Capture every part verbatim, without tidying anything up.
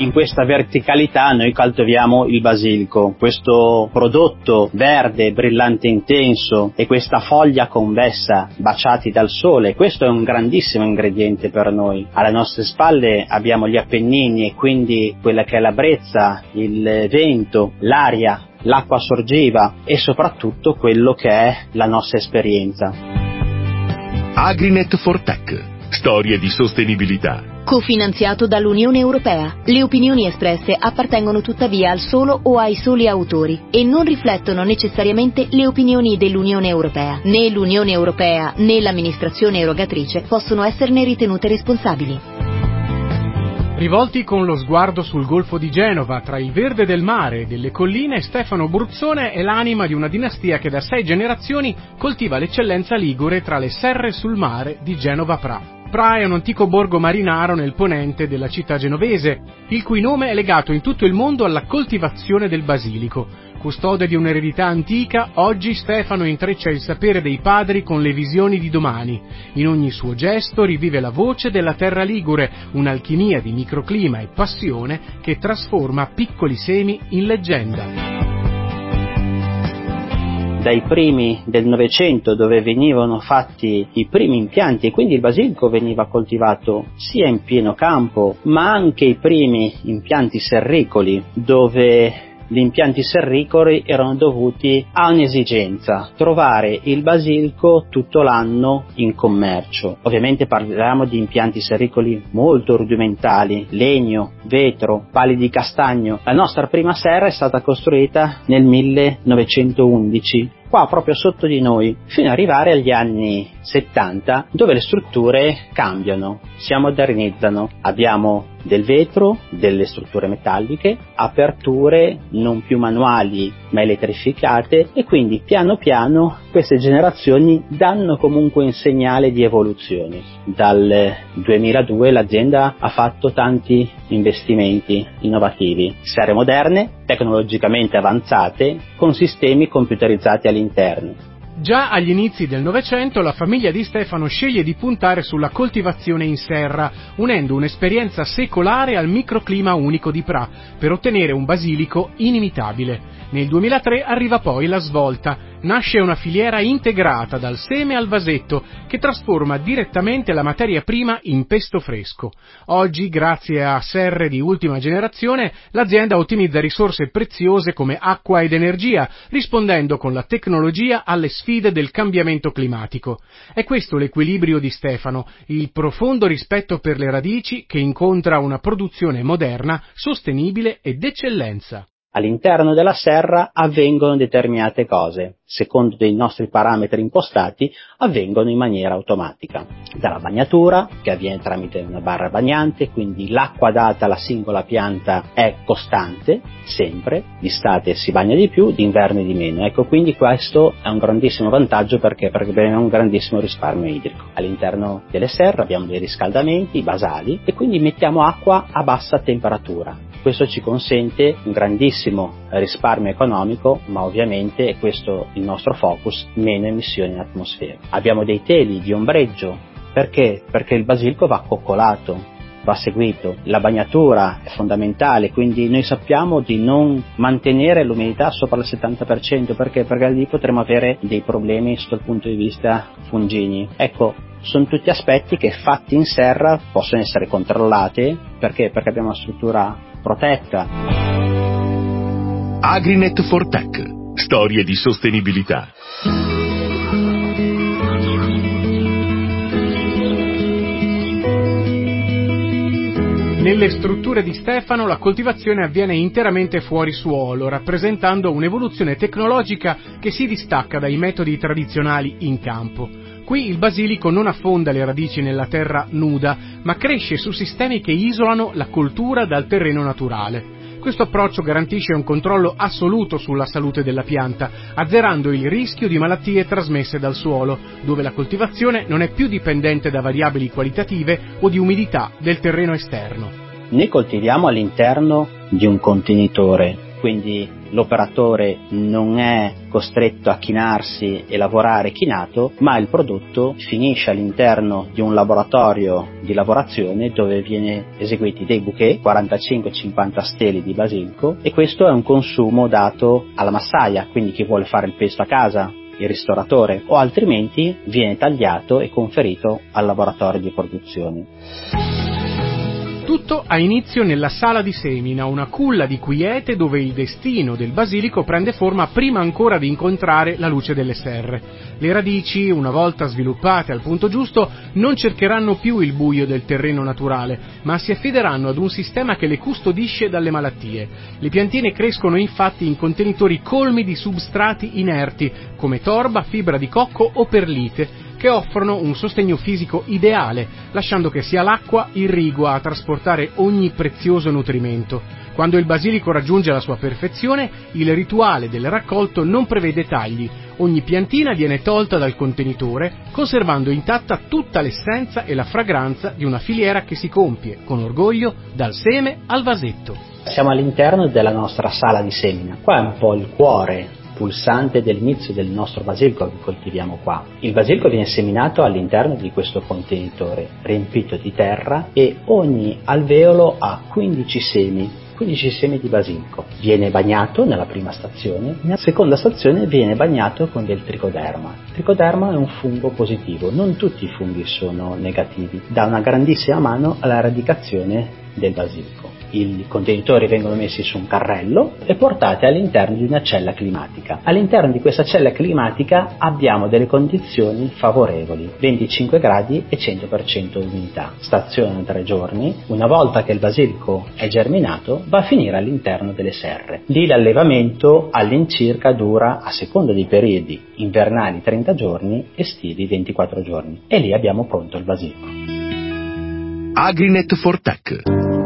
in questa verticalità noi coltiviamo il basilico, questo prodotto verde, brillante intenso, e questa foglia convessa baciati dal sole. Questo è un grandissimo ingrediente per noi. Alle nostre spalle abbiamo gli Appennini e quindi quella che è la brezza, il vento, l'aria, l'acqua sorgiva e soprattutto quello che è la nostra esperienza. Agrinet for Tech. Storie di sostenibilità. Cofinanziato dall'Unione Europea. Le opinioni espresse appartengono tuttavia al solo o ai soli autori e non riflettono necessariamente le opinioni dell'Unione Europea. Né l'Unione Europea né l'amministrazione erogatrice possono esserne ritenute responsabili. Rivolti con lo sguardo sul Golfo di Genova, tra il verde del mare e delle colline, Stefano Bruzzone è l'anima di una dinastia che da sei generazioni coltiva l'eccellenza ligure tra le serre sul mare di Genova Pra. Pra è un antico borgo marinaro nel ponente della città genovese, il cui nome è legato in tutto il mondo alla coltivazione del basilico. Custode di un'eredità antica, oggi Stefano intreccia il sapere dei padri con le visioni di domani. In ogni suo gesto rivive la voce della terra ligure, un'alchimia di microclima e passione che trasforma piccoli semi in leggenda. Dai primi del Novecento, dove venivano fatti i primi impianti e quindi il basilico veniva coltivato sia in pieno campo, ma anche i primi impianti serricoli, dove gli impianti serricoli erano dovuti a un'esigenza: trovare il basilico tutto l'anno in commercio. Ovviamente parliamo di impianti serricoli molto rudimentali, legno, vetro, pali di castagno. La nostra prima serra è stata costruita nel millenovecentoundici, qua proprio sotto di noi, fino ad arrivare agli anni settanta, dove le strutture cambiano, si modernizzano. Abbiamo del vetro, delle strutture metalliche, aperture non più manuali ma elettrificate, e quindi piano piano queste generazioni danno comunque un segnale di evoluzione. Dal duemiladue l'azienda ha fatto tanti investimenti innovativi, serre moderne, tecnologicamente avanzate, con sistemi computerizzati all'interno. Già agli inizi del Novecento la famiglia di Stefano sceglie di puntare sulla coltivazione in serra, unendo un'esperienza secolare al microclima unico di Pra, per ottenere un basilico inimitabile. Nel duemilatré arriva poi la svolta. Nasce una filiera integrata dal seme al vasetto che trasforma direttamente la materia prima in pesto fresco. Oggi, grazie a serre di ultima generazione, l'azienda ottimizza risorse preziose come acqua ed energia, rispondendo con la tecnologia alle sfide del cambiamento climatico. È questo l'equilibrio di Stefano, il profondo rispetto per le radici che incontra una produzione moderna, sostenibile e d'eccellenza. All'interno della serra avvengono determinate cose, secondo dei nostri parametri impostati, avvengono in maniera automatica. Dalla bagnatura, che avviene tramite una barra bagnante, quindi l'acqua data alla singola pianta è costante, sempre, d'estate si bagna di più, d'inverno di meno. Ecco, quindi questo è un grandissimo vantaggio perché, perché abbiamo un grandissimo risparmio idrico. All'interno delle serre abbiamo dei riscaldamenti basali e quindi mettiamo acqua a bassa temperatura. Questo ci consente un grandissimo risparmio economico, ma ovviamente, e questo il nostro focus, meno emissioni in atmosfera. Abbiamo dei teli di ombreggio, perché? Perché il basilico va coccolato, va seguito. La bagnatura è fondamentale, quindi noi sappiamo di non mantenere l'umidità sopra il settanta per cento, perché? Perché lì potremo avere dei problemi sotto il punto di vista fungini. Ecco, sono tutti aspetti che fatti in serra possono essere controllati, perché? Perché abbiamo una struttura protetta. Agrinet for Tech. Storie di sostenibilità. Nelle strutture di Stefano la coltivazione avviene interamente fuori suolo, rappresentando un'evoluzione tecnologica che si distacca dai metodi tradizionali in campo. Qui il basilico non affonda le radici nella terra nuda, ma cresce su sistemi che isolano la coltura dal terreno naturale. Questo approccio garantisce un controllo assoluto sulla salute della pianta, azzerando il rischio di malattie trasmesse dal suolo, dove la coltivazione non è più dipendente da variabili qualitative o di umidità del terreno esterno. Noi coltiviamo all'interno di un contenitore, quindi l'operatore non è costretto a chinarsi e lavorare chinato, ma il prodotto finisce all'interno di un laboratorio di lavorazione dove viene eseguiti dei bouquet, quarantacinque cinquanta steli di basilico, e questo è un consumo dato alla massaia, quindi chi vuole fare il pesto a casa, il ristoratore, o altrimenti viene tagliato e conferito al laboratorio di produzione. Tutto ha inizio nella sala di semina, una culla di quiete dove il destino del basilico prende forma prima ancora di incontrare la luce delle serre. Le radici, una volta sviluppate al punto giusto, non cercheranno più il buio del terreno naturale, ma si affideranno ad un sistema che le custodisce dalle malattie. Le piantine crescono infatti in contenitori colmi di substrati inerti, come torba, fibra di cocco o perlite, che offrono un sostegno fisico ideale, lasciando che sia l'acqua irrigua a trasportare ogni prezioso nutrimento. Quando il basilico raggiunge la sua perfezione, il rituale del raccolto non prevede tagli. Ogni piantina viene tolta dal contenitore, conservando intatta tutta l'essenza e la fragranza di una filiera che si compie, con orgoglio, dal seme al vasetto. Siamo all'interno della nostra sala di semina. Qua è un po' il cuore pulsante dell'inizio del nostro basilico che coltiviamo qua. Il basilico viene seminato all'interno di questo contenitore riempito di terra e ogni alveolo ha quindici semi. quindici semi di basilico. Viene bagnato nella prima stazione, nella seconda stazione viene bagnato con del tricoderma. Il tricoderma è un fungo positivo, non tutti i funghi sono negativi, dà una grandissima mano alla radicazione del basilico. I contenitori vengono messi su un carrello e portati all'interno di una cella climatica. All'interno di questa cella climatica abbiamo delle condizioni favorevoli, venticinque gradi e cento per cento umidità. Stazionano tre giorni. Una volta che il basilico è germinato, va a finire all'interno delle serre. Lì l'allevamento all'incirca dura, a seconda dei periodi, invernali trenta giorni, estivi ventiquattro giorni. E lì abbiamo pronto il basilico. Agrinet for Tech.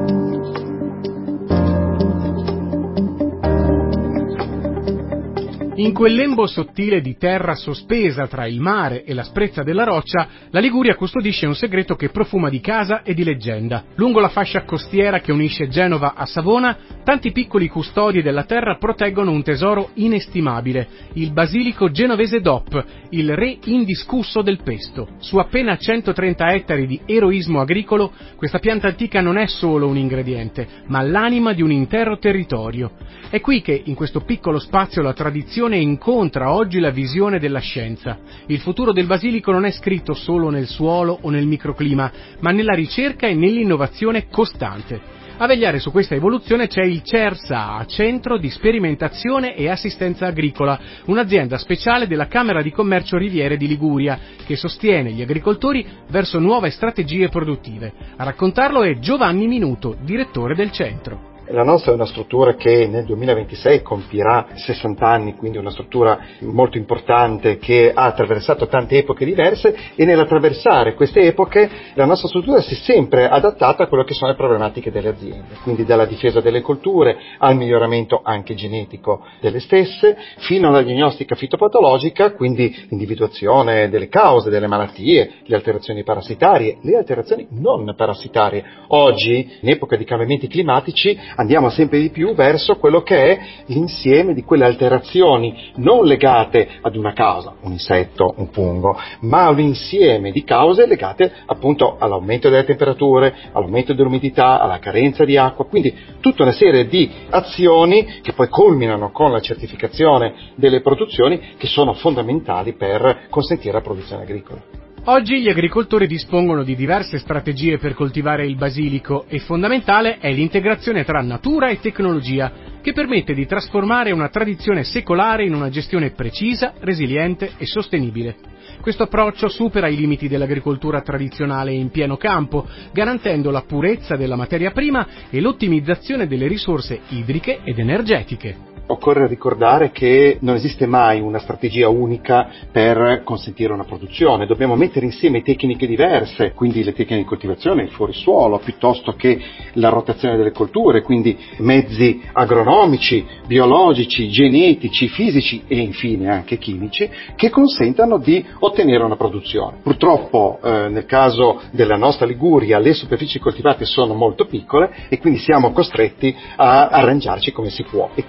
In quel lembo sottile di terra sospesa tra il mare e l'asprezza della roccia, la Liguria custodisce un segreto che profuma di casa e di leggenda. Lungo la fascia costiera che unisce Genova a Savona, tanti piccoli custodi della terra proteggono un tesoro inestimabile, il basilico genovese D O P, il re indiscusso del pesto. Su appena centotrenta ettari di eroismo agricolo, questa pianta antica non è solo un ingrediente, ma l'anima di un intero territorio. È qui che, in questo piccolo spazio, la tradizione incontra oggi la visione della scienza. Il futuro del basilico non è scritto solo nel suolo o nel microclima, ma nella ricerca e nell'innovazione costante. A vegliare su questa evoluzione c'è il CERSA, Centro di Sperimentazione e Assistenza Agricola, un'azienda speciale della Camera di Commercio Riviere di Liguria, che sostiene gli agricoltori verso nuove strategie produttive. A raccontarlo è Giovanni Minuto, direttore del centro. La nostra è una struttura che nel duemilaventisei compirà sessanta anni, quindi una struttura molto importante che ha attraversato tante epoche diverse, e nell'attraversare queste epoche la nostra struttura si è sempre adattata a quello che sono le problematiche delle aziende, quindi dalla difesa delle colture al miglioramento anche genetico delle stesse, fino alla diagnostica fitopatologica, quindi l'individuazione delle cause delle malattie, le alterazioni parassitarie, le alterazioni non parassitarie. Oggi, in epoca di cambiamenti climatici, andiamo sempre di più verso quello che è l'insieme di quelle alterazioni non legate ad una causa, un insetto, un fungo, ma un insieme di cause legate appunto all'aumento delle temperature, all'aumento dell'umidità, alla carenza di acqua, quindi tutta una serie di azioni che poi culminano con la certificazione delle produzioni, che sono fondamentali per consentire la produzione agricola. Oggi gli agricoltori dispongono di diverse strategie per coltivare il basilico e fondamentale è l'integrazione tra natura e tecnologia, che permette di trasformare una tradizione secolare in una gestione precisa, resiliente e sostenibile. Questo approccio supera i limiti dell'agricoltura tradizionale in pieno campo, garantendo la purezza della materia prima e l'ottimizzazione delle risorse idriche ed energetiche. Occorre ricordare che non esiste mai una strategia unica per consentire una produzione, dobbiamo mettere insieme tecniche diverse, quindi le tecniche di coltivazione, il fuorisuolo, piuttosto che la rotazione delle colture, quindi mezzi agronomici, biologici, genetici, fisici e infine anche chimici, che consentano di ottenere una produzione. Purtroppo eh, nel caso della nostra Liguria le superfici coltivate sono molto piccole e quindi siamo costretti a arrangiarci come si può, e quindi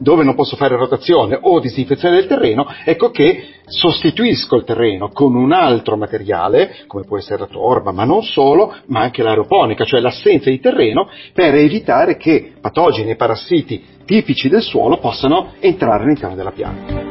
dove non posso fare rotazione o disinfezione del terreno, ecco che sostituisco il terreno con un altro materiale, come può essere la torba, ma non solo, ma anche l'aeroponica, cioè l'assenza di terreno, per evitare che patogeni e parassiti tipici del suolo possano entrare all'interno della pianta.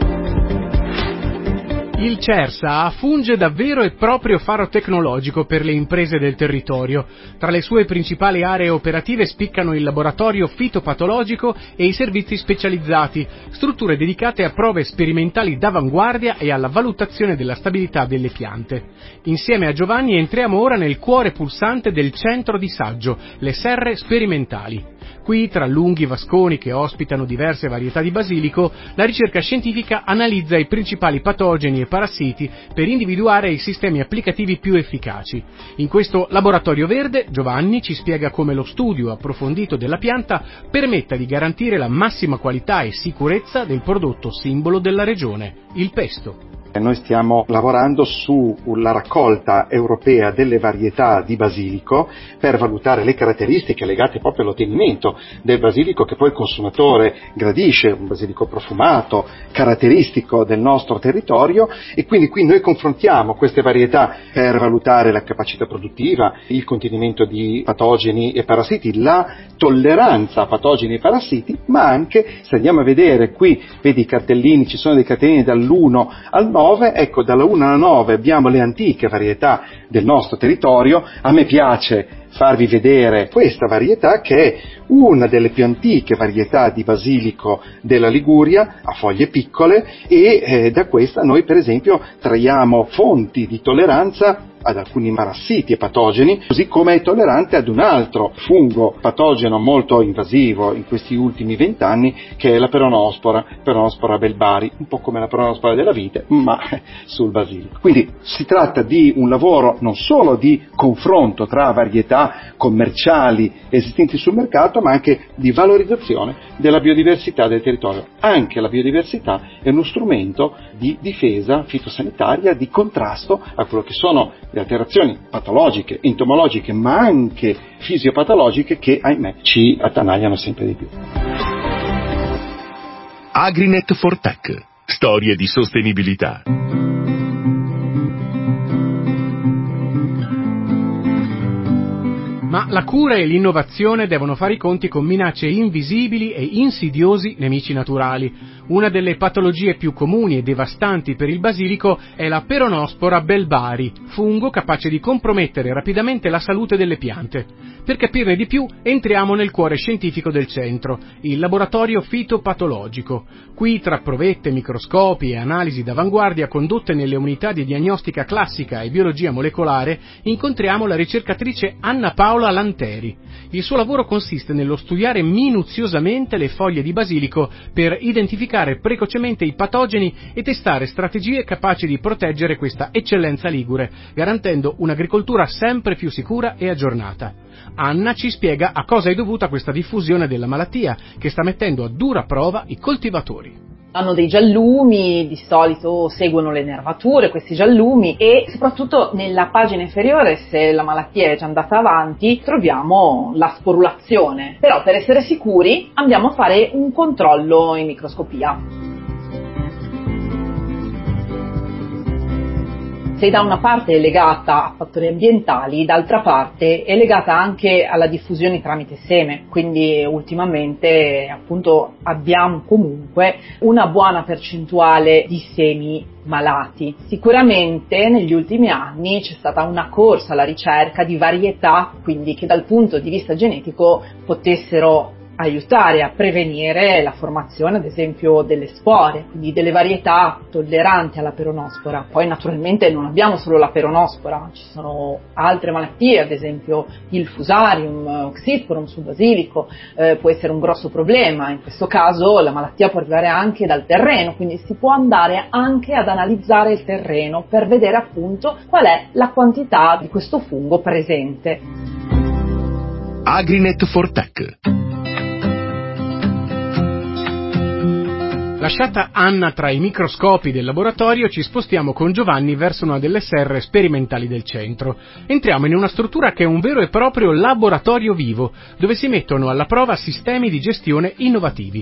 Il CERSA funge da vero e proprio faro tecnologico per le imprese del territorio. Tra le sue principali aree operative spiccano il laboratorio fitopatologico e i servizi specializzati, strutture dedicate a prove sperimentali d'avanguardia e alla valutazione della stabilità delle piante. Insieme a Giovanni entriamo ora nel cuore pulsante del centro di saggio, le serre sperimentali. Qui, tra lunghi vasconi che ospitano diverse varietà di basilico, la ricerca scientifica analizza i principali patogeni e parassiti per individuare i sistemi applicativi più efficaci. In questo laboratorio verde, Giovanni ci spiega come lo studio approfondito della pianta permetta di garantire la massima qualità e sicurezza del prodotto simbolo della regione, il pesto. Noi stiamo lavorando sulla raccolta europea delle varietà di basilico per valutare le caratteristiche legate proprio all'ottenimento del basilico che poi il consumatore gradisce, un basilico profumato, caratteristico del nostro territorio, e quindi qui noi confrontiamo queste varietà per valutare la capacità produttiva, il contenimento di patogeni e parassiti, la tolleranza a patogeni e parassiti, ma anche, se andiamo a vedere qui, vedi i cartellini, ci sono dei cartellini dall'uno al nove, ecco, dalla uno alla nove abbiamo le antiche varietà del nostro territorio. A me piace farvi vedere questa varietà che è una delle più antiche varietà di basilico della Liguria, a foglie piccole, e eh, da questa noi per esempio traiamo fonti di tolleranza ad alcuni parassiti e patogeni, così come è tollerante ad un altro fungo patogeno molto invasivo in questi ultimi vent'anni, che è la peronospora, peronospora belbari, un po' come la peronospora della vite, ma sul basilico. Quindi si tratta di un lavoro non solo di confronto tra varietà commerciali esistenti sul mercato, ma anche di valorizzazione della biodiversità del territorio. Anche la biodiversità è uno strumento di difesa fitosanitaria, di contrasto a quello che sono le alterazioni patologiche, entomologiche, ma anche fisiopatologiche che, ahimè, ci attanagliano sempre di più. Agrinet for Tech. Storie di sostenibilità. Ma la cura e l'innovazione devono fare i conti con minacce invisibili e insidiosi nemici naturali. Una delle patologie più comuni e devastanti per il basilico è la peronospora belbari, fungo capace di compromettere rapidamente la salute delle piante. Per capirne di più, entriamo nel cuore scientifico del centro, il laboratorio fitopatologico. Qui, tra provette, microscopi e analisi d'avanguardia condotte nelle unità di diagnostica classica e biologia molecolare, incontriamo la ricercatrice Anna Paola Lanteri. Il suo lavoro consiste nello studiare minuziosamente le foglie di basilico per identificare precocemente i patogeni e testare strategie capaci di proteggere questa eccellenza ligure, garantendo un'agricoltura sempre più sicura e aggiornata. Anna ci spiega a cosa è dovuta questa diffusione della malattia, che sta mettendo a dura prova i coltivatori. Hanno dei giallumi, di solito seguono le nervature questi giallumi, e soprattutto nella pagina inferiore, se la malattia è già andata avanti, troviamo la sporulazione. Però per essere sicuri andiamo a fare un controllo in microscopia. Se da una parte è legata a fattori ambientali, d'altra parte è legata anche alla diffusione tramite seme, quindi ultimamente appunto abbiamo comunque una buona percentuale di semi malati. Sicuramente negli ultimi anni c'è stata una corsa alla ricerca di varietà, quindi che dal punto di vista genetico potessero aiutare a prevenire la formazione ad esempio delle spore, quindi delle varietà tolleranti alla peronospora. Poi naturalmente non abbiamo solo la peronospora, ci sono altre malattie, ad esempio il fusarium, oxysporum sul basilico, eh, può essere un grosso problema. In questo caso la malattia può arrivare anche dal terreno, quindi si può andare anche ad analizzare il terreno per vedere appunto qual è la quantità di questo fungo presente. Agrinet for Tech. Lasciata Anna tra i microscopi del laboratorio, ci spostiamo con Giovanni verso una delle serre sperimentali del centro. Entriamo in una struttura che è un vero e proprio laboratorio vivo, dove si mettono alla prova sistemi di gestione innovativi.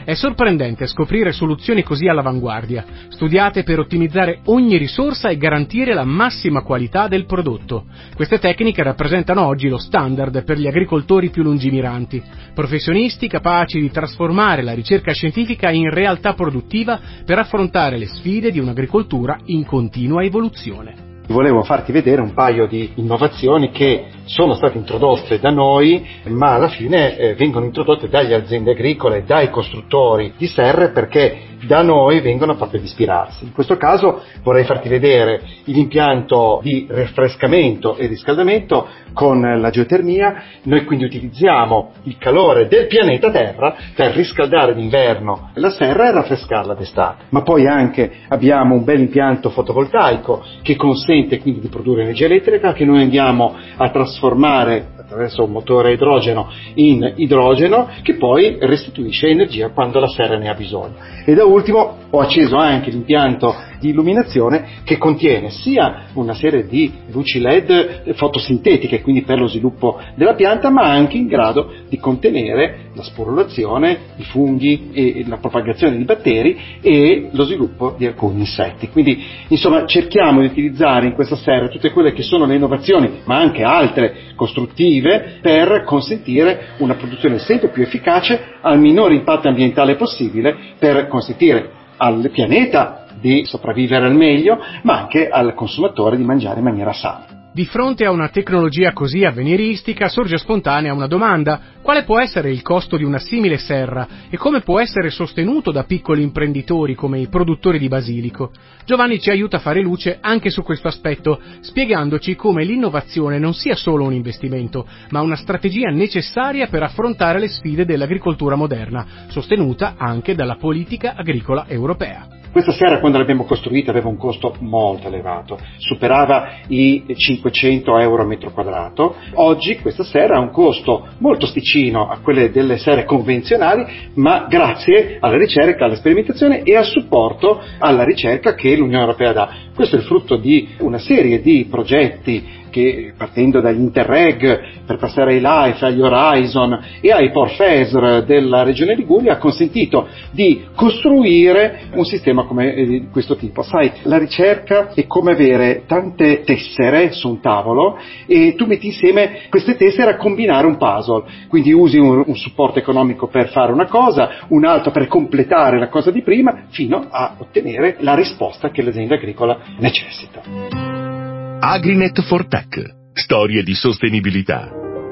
È sorprendente scoprire soluzioni così all'avanguardia, studiate per ottimizzare ogni risorsa e garantire la massima qualità del prodotto. Queste tecniche rappresentano oggi lo standard per gli agricoltori più lungimiranti, professionisti capaci di trasformare la ricerca scientifica in realtà produttiva per affrontare le sfide di un'agricoltura in continua evoluzione. Volevo farti vedere un paio di innovazioni che sono state introdotte da noi, ma alla fine eh, vengono introdotte dalle aziende agricole, dai costruttori di serre, perché da noi vengono proprio ad ispirarsi. In questo caso vorrei farti vedere l'impianto di rinfrescamento e riscaldamento con la geotermia. Noi quindi utilizziamo il calore del pianeta Terra per riscaldare d'inverno la serra e raffrescarla d'estate. Ma poi anche abbiamo un bel impianto fotovoltaico che consente quindi di produrre energia elettrica, che noi andiamo a trasformare attraverso un motore a idrogeno in idrogeno, che poi restituisce energia quando la serra ne ha bisogno. E da ultimo ho acceso anche l'impianto di illuminazione che contiene sia una serie di luci L E D fotosintetiche, quindi per lo sviluppo della pianta, ma anche in grado di contenere la sporulazione di funghi e la propagazione di batteri e lo sviluppo di alcuni insetti. Quindi insomma cerchiamo di utilizzare in questa serra tutte quelle che sono le innovazioni, ma anche altre costruttive, per consentire una produzione sempre più efficace al minore impatto ambientale possibile, per consentire al pianeta di sopravvivere al meglio, ma anche al consumatore di mangiare in maniera sana. Di fronte a una tecnologia così avveniristica sorge spontanea una domanda: quale può essere il costo di una simile serra e come può essere sostenuto da piccoli imprenditori come i produttori di basilico? Giovanni ci aiuta a fare luce anche su questo aspetto, spiegandoci come l'innovazione non sia solo un investimento, ma una strategia necessaria per affrontare le sfide dell'agricoltura moderna, sostenuta anche dalla politica agricola europea. Questa serra, quando l'abbiamo costruita, aveva un costo molto elevato, superava i cinquecento euro a metro quadrato. Oggi questa serra ha un costo molto sticino a quelle delle serre convenzionali, ma grazie alla ricerca, alla sperimentazione e al supporto alla ricerca che l'Unione Europea dà. Questo è il frutto di una serie di progetti che, partendo dagli Interreg per passare ai LIFE, agli Horizon e ai Porfesr della Regione Liguria, ha consentito di costruire un sistema come eh, questo tipo. Sai, la ricerca è come avere tante tessere su un tavolo e tu metti insieme queste tessere a combinare un puzzle, quindi usi un, un supporto economico per fare una cosa, un altro per completare la cosa di prima, fino a ottenere la risposta che l'azienda agricola necessita. Agrinet for Tech. Storie di sostenibilità.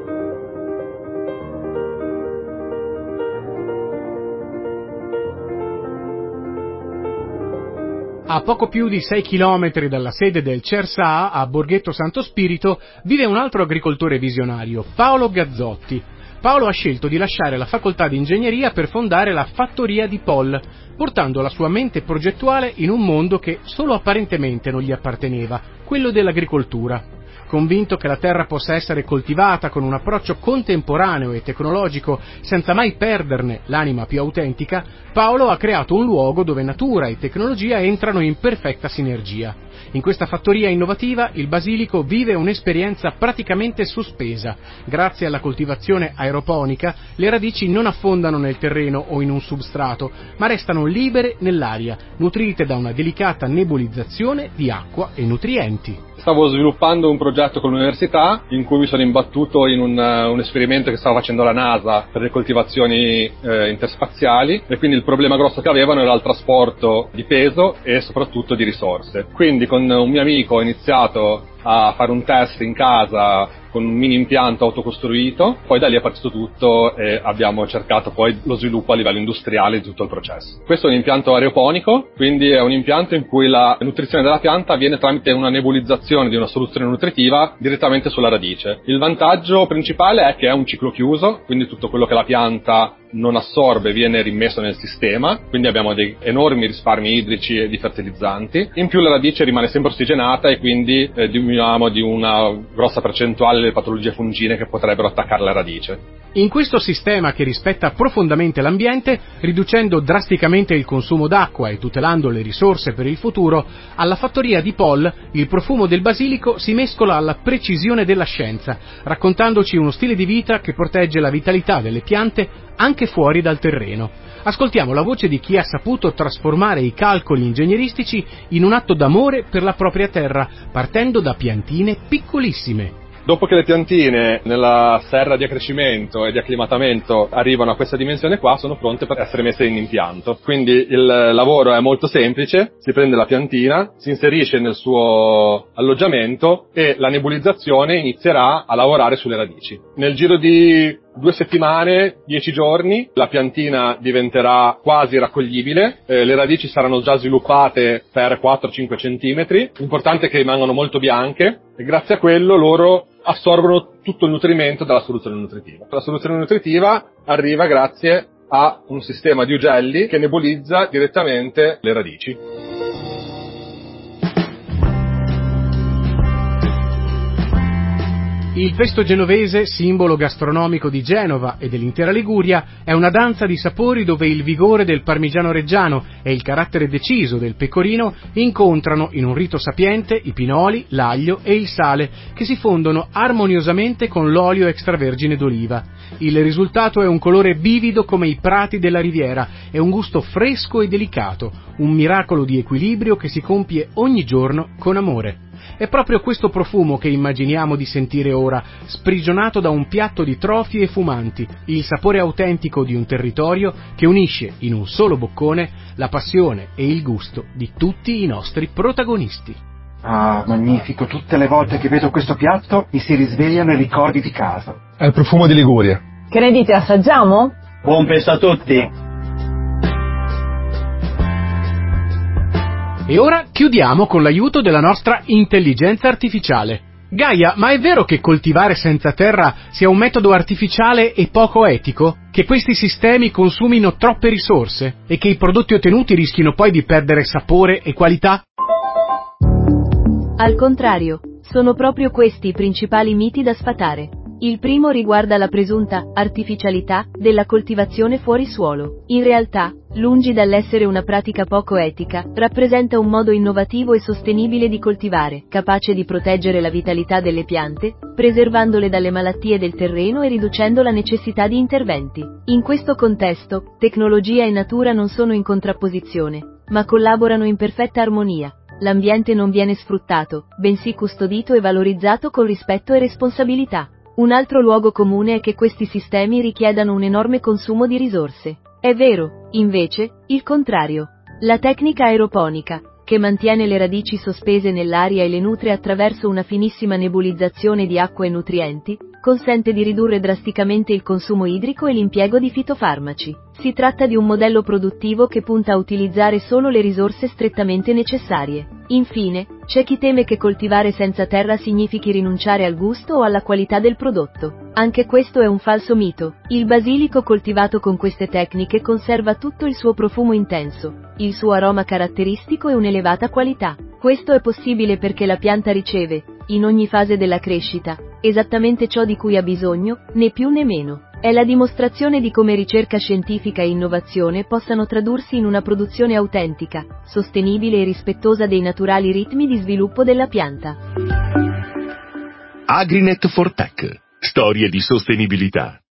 A poco più di sei chilometri dalla sede del CERSA, a Borghetto Santo Spirito, vive un altro agricoltore visionario, Paolo Gazzotti. Paolo ha scelto di lasciare la facoltà di ingegneria per fondare la fattoria di Pol, portando la sua mente progettuale in un mondo che solo apparentemente non gli apparteneva, quello dell'agricoltura. Convinto che la terra possa essere coltivata con un approccio contemporaneo e tecnologico senza mai perderne l'anima più autentica, Paolo ha creato un luogo dove natura e tecnologia entrano in perfetta sinergia. In questa fattoria innovativa il basilico vive un'esperienza praticamente sospesa. Grazie alla coltivazione aeroponica le radici non affondano nel terreno o in un substrato, ma restano libere nell'aria, nutrite da una delicata nebulizzazione di acqua e nutrienti. Stavo sviluppando un progetto con l'università in cui mi sono imbattuto in un, un esperimento che stava facendo la NASA per le coltivazioni eh, interspaziali, e quindi il problema grosso che avevano era il trasporto di peso e soprattutto di risorse. Quindi con un mio amico ho iniziato a fare un test in casa con un mini impianto autocostruito, poi da lì è partito tutto e abbiamo cercato poi lo sviluppo a livello industriale di tutto il processo. Questo è un impianto aeroponico, quindi è un impianto in cui la nutrizione della pianta avviene tramite una nebulizzazione di una soluzione nutritiva direttamente sulla radice. Il vantaggio principale è che è un ciclo chiuso, quindi tutto quello che la pianta non assorbe viene rimesso nel sistema, quindi abbiamo dei enormi risparmi idrici e di fertilizzanti. In più la radice rimane sempre ossigenata e quindi eh, presumiamo di una grossa percentuale delle patologie fungine che potrebbero attaccare la radice. In questo sistema che rispetta profondamente l'ambiente, riducendo drasticamente il consumo d'acqua e tutelando le risorse per il futuro, alla fattoria di Paul il profumo del basilico si mescola alla precisione della scienza, raccontandoci uno stile di vita che protegge la vitalità delle piante anche fuori dal terreno. Ascoltiamo la voce di chi ha saputo trasformare i calcoli ingegneristici in un atto d'amore per la propria terra, partendo da piantine piccolissime. Dopo che le piantine nella serra di accrescimento e di acclimatamento arrivano a questa dimensione qua, sono pronte per essere messe in impianto. Quindi il lavoro è molto semplice, si prende la piantina, si inserisce nel suo alloggiamento e la nebulizzazione inizierà a lavorare sulle radici. Nel giro di due settimane, dieci giorni, la piantina diventerà quasi raccoglibile, eh, le radici saranno già sviluppate per quattro cinque centimetri, l'importante è che rimangano molto bianche e grazie a quello loro assorbono tutto il nutrimento dalla soluzione nutritiva. La soluzione nutritiva arriva grazie a un sistema di ugelli che nebulizza direttamente le radici. Il pesto genovese, simbolo gastronomico di Genova e dell'intera Liguria, è una danza di sapori dove il vigore del parmigiano reggiano e il carattere deciso del pecorino incontrano in un rito sapiente i pinoli, l'aglio e il sale, che si fondono armoniosamente con l'olio extravergine d'oliva. Il risultato è un colore vivido come i prati della Riviera e un gusto fresco e delicato, un miracolo di equilibrio che si compie ogni giorno con amore. È proprio questo profumo che immaginiamo di sentire ora, sprigionato da un piatto di trofi e fumanti, il sapore autentico di un territorio che unisce in un solo boccone la passione e il gusto di tutti i nostri protagonisti. Ah, magnifico, tutte le volte che vedo questo piatto mi si risvegliano i ricordi di casa. È il profumo di Liguria. Che ne dite, assaggiamo? Buon pesto a tutti! E ora chiudiamo con l'aiuto della nostra intelligenza artificiale. Gaia, ma è vero che coltivare senza terra sia un metodo artificiale e poco etico? Che questi sistemi consumino troppe risorse? E che i prodotti ottenuti rischino poi di perdere sapore e qualità? Al contrario, sono proprio questi i principali miti da sfatare. Il primo riguarda la presunta artificialità della coltivazione fuori suolo. In realtà, lungi dall'essere una pratica poco etica, rappresenta un modo innovativo e sostenibile di coltivare, capace di proteggere la vitalità delle piante, preservandole dalle malattie del terreno e riducendo la necessità di interventi. In questo contesto, tecnologia e natura non sono in contrapposizione, ma collaborano in perfetta armonia. L'ambiente non viene sfruttato, bensì custodito e valorizzato con rispetto e responsabilità. Un altro luogo comune è che questi sistemi richiedano un enorme consumo di risorse. È vero, invece, il contrario. La tecnica aeroponica, che mantiene le radici sospese nell'aria e le nutre attraverso una finissima nebulizzazione di acqua e nutrienti, consente di ridurre drasticamente il consumo idrico e l'impiego di fitofarmaci. Si tratta di un modello produttivo che punta a utilizzare solo le risorse strettamente necessarie. Infine, c'è chi teme che coltivare senza terra significhi rinunciare al gusto o alla qualità del prodotto. Anche questo è un falso mito. Il basilico coltivato con queste tecniche conserva tutto il suo profumo intenso, il suo aroma caratteristico e un'elevata qualità. Questo è possibile perché la pianta riceve, in ogni fase della crescita, esattamente ciò di cui ha bisogno, né più né meno. È la dimostrazione di come ricerca scientifica e innovazione possano tradursi in una produzione autentica, sostenibile e rispettosa dei naturali ritmi di sviluppo della pianta. Agrinet for Tech. Storie di sostenibilità.